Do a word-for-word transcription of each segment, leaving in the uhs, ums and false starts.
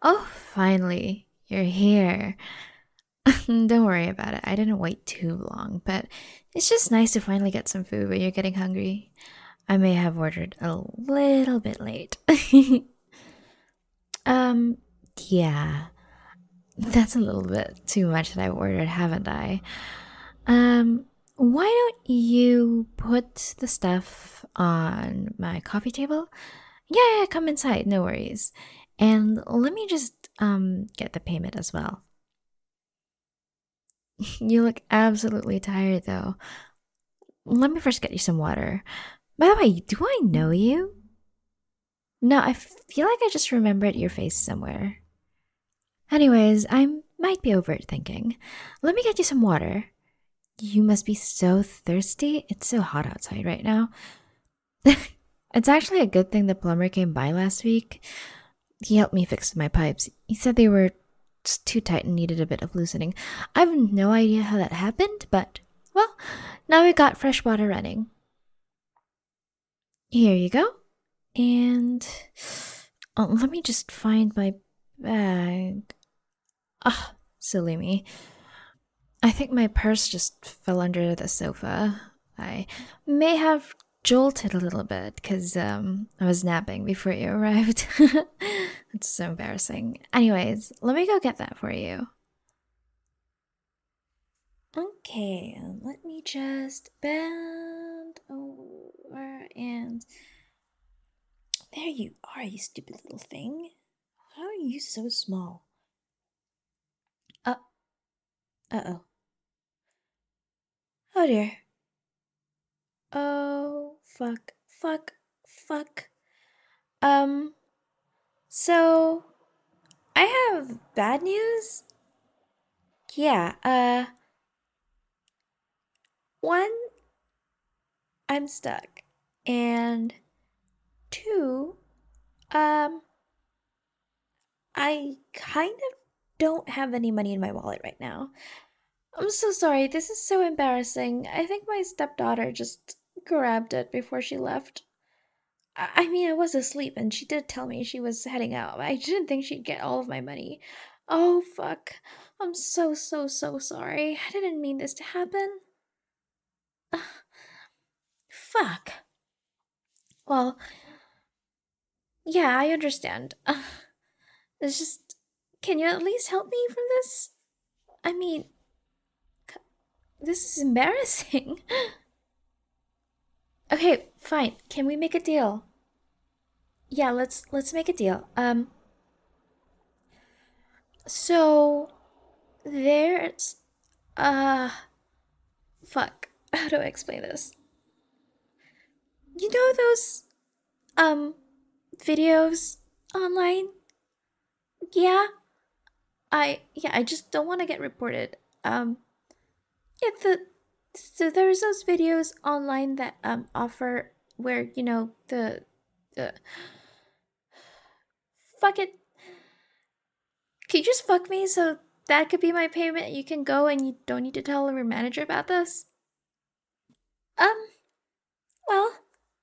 Oh, finally, you're here. Don't worry about it. I didn't wait too long, but it's just nice to finally get some food when you're getting hungry. I may have ordered a little bit late. um, yeah, that's a little bit too much that I ordered, haven't I? Um, why don't you put the stuff on my coffee table? Yeah, yeah, come inside, no worries. And let me just um get the payment as well. You look absolutely tired though. Let me first get you some water. By the way, do I know you? No, I feel like I just remembered your face somewhere. Anyways, I might be overthinking. Let me get you some water. You must be so thirsty. It's so hot outside right now. It's actually a good thing the plumber came by last week. He helped me fix my pipes. He said they were just too tight and needed a bit of loosening. I have no idea how that happened, but, well, now we got fresh water running. Here you go. And oh, let me just find my bag. Ah, silly me. I think my purse just fell under the sofa. I may have jolted a little bit because um, I was napping before you arrived. It's so embarrassing. Anyways, let me go get that for you. Okay, let me just bend over and. There you are, you stupid little thing. How are you so small? Uh, uh-oh. Oh dear. Oh, fuck, fuck, fuck. Um, so I have bad news. Yeah, uh, one, I'm stuck. And two, um, I kind of don't have any money in my wallet right now. I'm so sorry. This is so embarrassing. I think my stepdaughter just grabbed it before she left. I I mean, I was asleep and she did tell me she was heading out. I didn't think she'd get all of my money. Oh, fuck. I'm so, so, so sorry. I didn't mean this to happen. Ugh, fuck. Well, yeah, I understand. Ugh, it's just. Can you at least help me from this? I mean, c- this is embarrassing. Okay, fine. Can we make a deal? Yeah, let's let's make a deal. Um, so there's uh fuck. How do I explain this? You know those um videos online? Yeah. I yeah, I just don't want to get reported. Um yeah, the so there's those videos online that um offer where, you know, the the fuck it. Can you just fuck me so that could be my payment? You can go and you don't need to tell your manager about this? Um, well,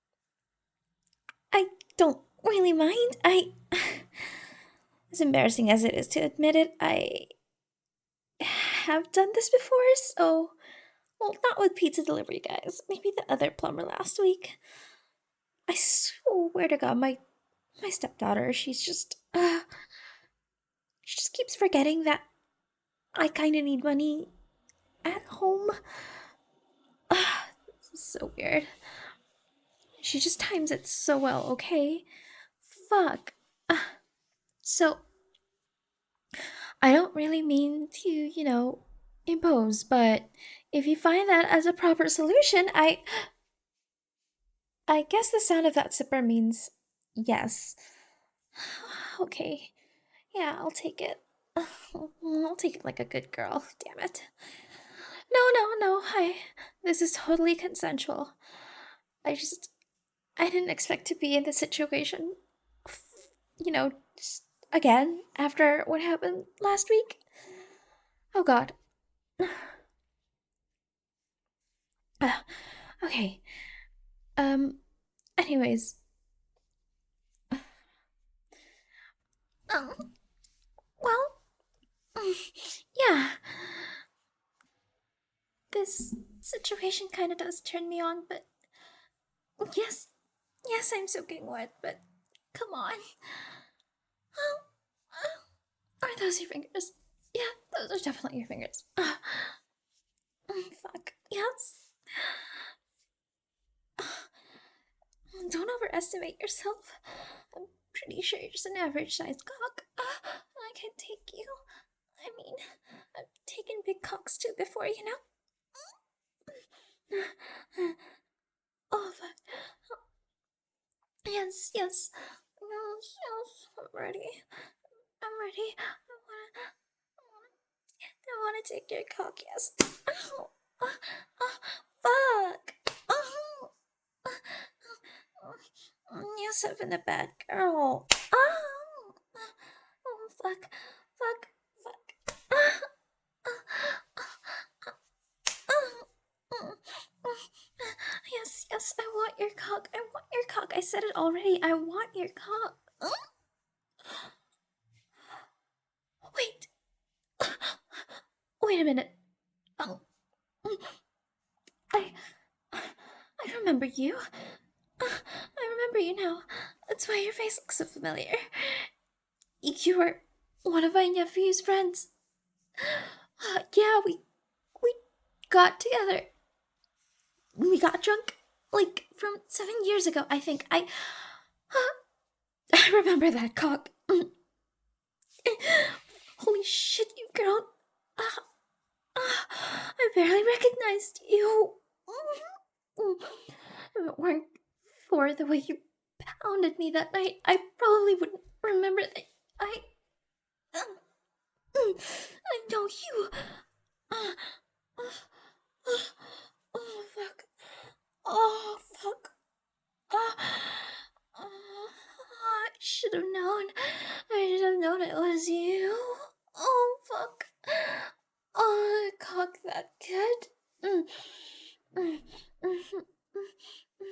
I don't really mind. I as embarrassing as it is to admit it, I have done this before, so well, not with pizza delivery guys. Maybe the other plumber last week. I swear to God, my my stepdaughter, she's just uh, she just keeps forgetting that I kind of need money at home. Uh, this is so weird. She just times it so well. Okay, fuck. Uh, so I don't really mean to, you know, impose, but if you find that as a proper solution, I I guess the sound of that zipper means yes. Okay. Yeah, I'll take it. I'll take it like a good girl. Damn it. No, no, no. I this is totally consensual. I just I didn't expect to be in this situation. You know, just again after what happened last week. Oh god. Uh, okay. Um anyways, Yeah. This situation kind of does turn me on, but yes, yes, I'm soaking wet, but come on. Oh, oh, are those your fingers? Yeah, those are definitely your fingers. Uh, mm, fuck. Yes. Don't overestimate yourself. I'm pretty sure you're just an average sized cock. Uh, I can take you. I mean, I've taken big cocks too before, you know? Oh, fuck. Yes, yes. Yes, yes. I'm ready. I'm ready. I wanna. I wanna, I wanna take your cock, yes. Ow. Oh, oh, fuck. Oh. Oh, yes, I've been a bad girl. Oh. Oh, fuck. Fuck. Fuck. Ah. Yes, yes, I want your cock. I want your cock. I said it already. I want your cock. Wait. Wait a minute. Oh. I. I remember you. I remember you now. That's why your face looks so familiar. You were one of my nephew's friends. Uh, yeah, we. We got together. We got drunk. Like, from seven years ago, I think. I. I remember that cock. Holy shit, you've grown. Uh, uh, I barely recognized you. If it weren't for the way you pounded me that night, I probably wouldn't remember that I. I know you. Uh, uh, oh, fuck. Oh, fuck. Uh, uh, I should have known. I should have known it was you. Oh, fuck. Oh, cock that good. Mm. Mm. Mm. Mm.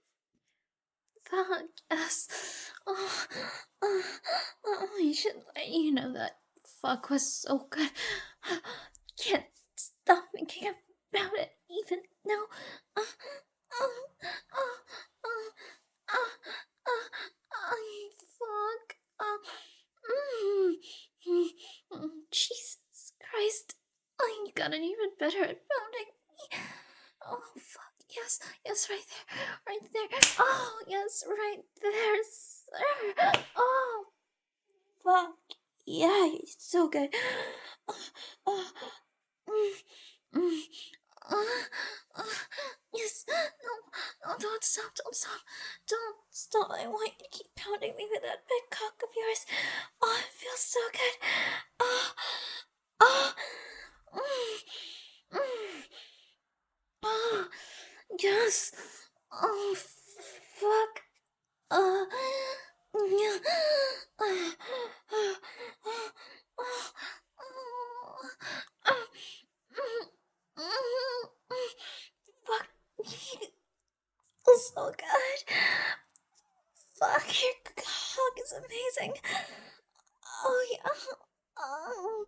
Fuck, yes. Oh, oh, oh, you should let you know that fuck was so good. Can't stop thinking about it even now. Uh, oh, oh, oh, oh, oh, oh, fuck. Oh, mm, mm, mm, Jesus Christ. Oh, you got it even better at pounding me. Oh, fuck. Yes, yes, right there, right there. Oh, yes, right there, sir. Oh, fuck. Yeah, you're so good. Oh, oh, mm, mm, uh, uh, yes, no, no, don't stop, don't stop, don't stop. I want you to keep pounding me with that big cock of yours. Oh, it feels so good. Oh, oh, mm, mm, oh, yes. Oh, fuck. Uh, yeah. Uh, uh, uh, fuck. Feels so good. Fuck, your cock is amazing. Oh, yeah. Oh,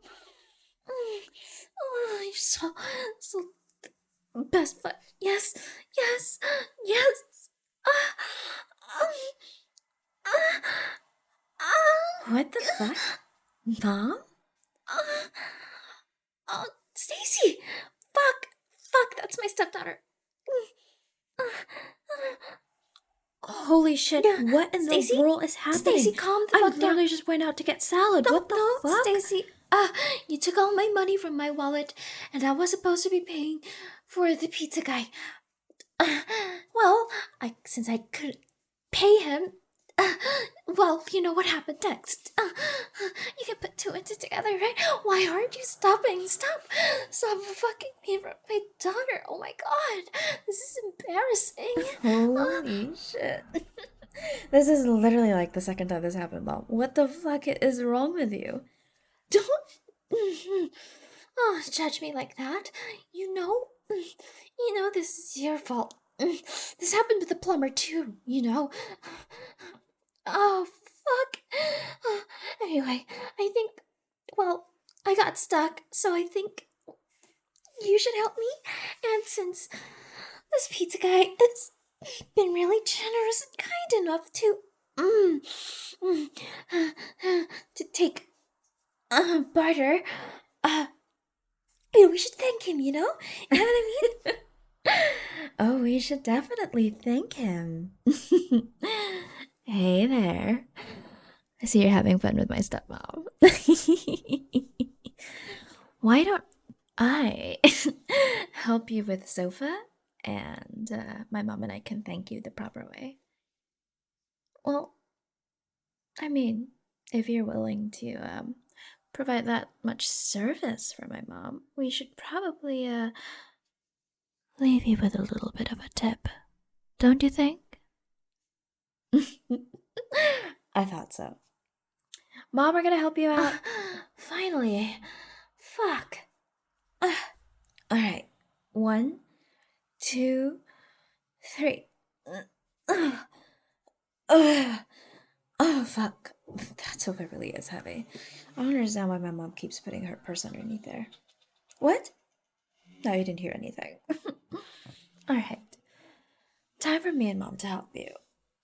oh you're so, so best butt. Yes, yes, yes. Uh, um, uh, uh, What the fuck? Mom? uh, oh, Stacy! Fuck! Fuck, that's my stepdaughter. Uh, uh, Holy shit, Yeah, what in Stacey? the world is happening? Stacy, calm the I fuck down. literally just went out to get salad. No, what the no, fuck? Stacy. Uh, you took all my money from my wallet, and I was supposed to be paying for the pizza guy. Uh, well, I since I couldn't pay him, uh, well, you know what happened next. Uh, you can put two and two together, right? Why aren't you stopping? Stop! Stop fucking me from my daughter! Oh my god, this is embarrassing. Holy shit. This is literally like the second time this happened, Mom. What the fuck is wrong with you? Don't oh, judge me like that. You know, you know this is your fault. This happened to the plumber too, you know. Oh, fuck. Anyway, I think, well, I got stuck, so I think you should help me. And since this pizza guy has been really generous and kind enough to mm, mm, uh, to take uh, barter, uh, you know, we should thank him. You know, you know what I mean? Oh, we should definitely thank him. Hey there. I see you're having fun with my stepmom. Why don't I help you with sofa, and uh, my mom and I can thank you the proper way? Well, I mean, if you're willing to um, provide that much service for my mom, we should probably uh, leave you with a little bit of a tip. Don't you think? I thought so. Mom, we're gonna help you out. Finally. Fuck. Uh, Alright. One, two, three. Uh, uh, oh, fuck. That sofa really is heavy. I don't understand why my mom keeps putting her purse underneath there. What? No, you didn't hear anything. Alright. Time for me and mom to help you.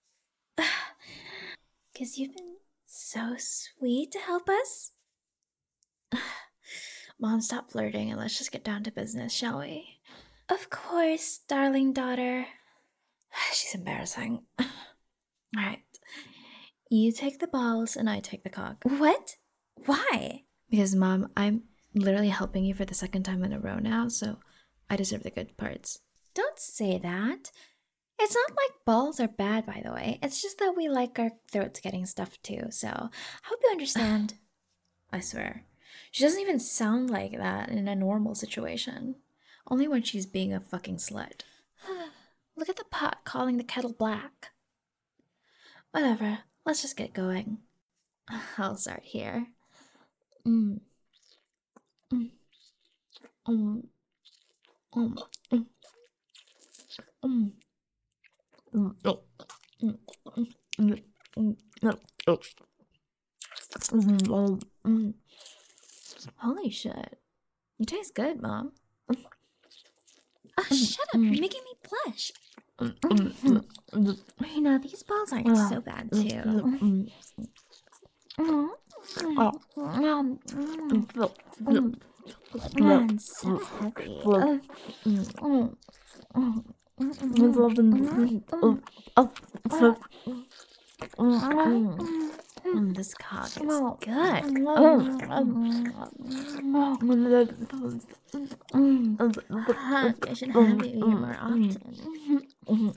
Because you've been so sweet to help us. Mom, stop flirting and let's just get down to business, shall we? Of course, darling daughter. She's embarrassing. Alright. You take the balls and I take the cock. What? Why? Because, Mom, I'm literally helping you for the second time in a row now, so I deserve the good parts. Don't say that. It's not like balls are bad, by the way. It's just that we like our throats getting stuffed too, so I hope you understand. I swear. She doesn't even sound like that in a normal situation. Only when she's being a fucking slut. Look at the pot calling the kettle black. Whatever. Let's just get going. I'll start here. Mm. Mm. Mm. Mm. Mm. Mm. Mm. Oh. Mm. Mm. Mm. Mm. No. Oh. Mm. Oh. Mm. Holy shit. You taste good, Mom. Ah, shut up. You're making me blush. You know, these balls aren't so bad, too. Man, so heavy. Mm, this cock is good. I should have you here more often.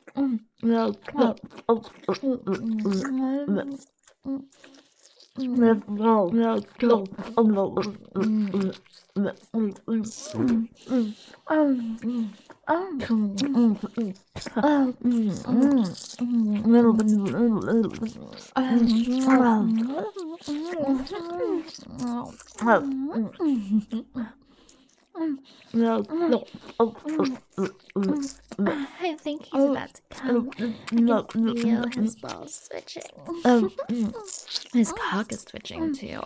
I think he's about to come. I can feel his balls twitching. His cock is twitching too.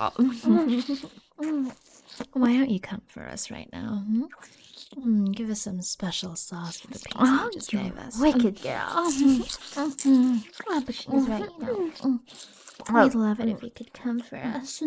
Why don't you come for us right now? Hmm? Mm, give us some special sauce for the pizza Oh, you just you gave us. wicked girl. Oh, but she's right, you know. We'd love it if you could come for us.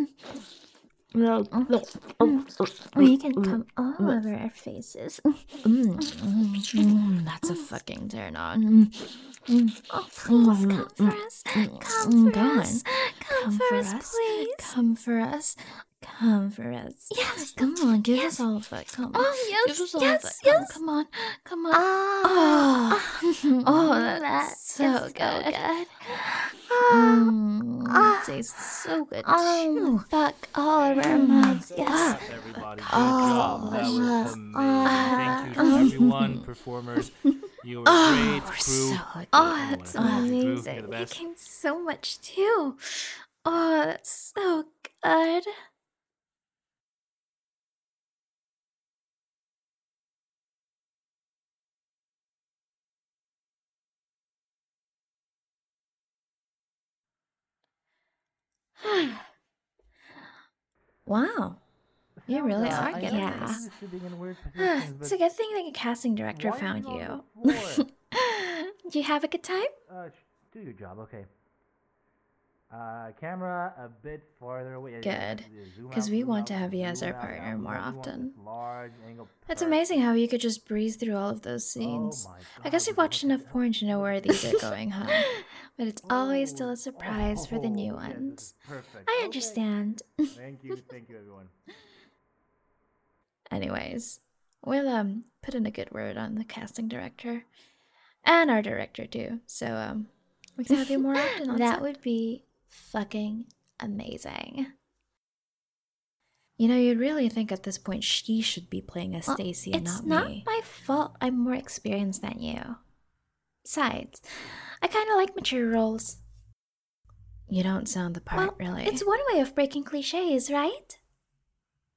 We can come all over our faces. Mm, mm, mm, that's a fucking turn on. Oh, please come for us. Come for Go on. us. Come for us, please. Come for us. Come for us. Yes. Come on, give Yes. us all of it. Come on. Oh, yes, Give us all yes, of it. yes. Come, come on. Come on. Ah. Oh, oh, that's That so is good. so good. Mm, Ah. it tastes so good Oh, too. fuck all over our mouths. Good Yes. job, everybody. Good Oh, job. That was yes. amazing. Ah. Thank you to everyone, performers. You were great. We're Crew. so lucky. Oh, Everyone that's is amazing. Crew, you're amazing. the You best. came so much too. Oh, that's so good. Wow. You really Helga, are I getting know Yeah. you're this. used to sitting in weird positions, It's but a good thing that a casting director why are found you on you. the floor? Do you have a good time? Uh, sh- do your job, okay. Uh, camera a bit farther away. Good, Zoom because out, we zoom want out, to have you as zoom our out. partner Yeah, we more want, we want often. this large angle. It's amazing Perfect. how you could just breeze through all of those Oh scenes. my I God, guess we you've can watched look at enough porn to know where these are going, huh? But it's always still Oh, a surprise for the new oh, yes, this ones. is perfect. I Okay. understand. Thank you, thank you, everyone. Anyways, we'll um put in a good word on the casting director and our director too. So um we can have you more often on That set. would be fucking amazing. You know, you'd really think at this point she should be playing as Well, Stacy and it's not not me. my fault I'm more experienced than you. Besides, I kind of like mature roles. You don't sound the part, Well, really. it's one way of breaking cliches, right?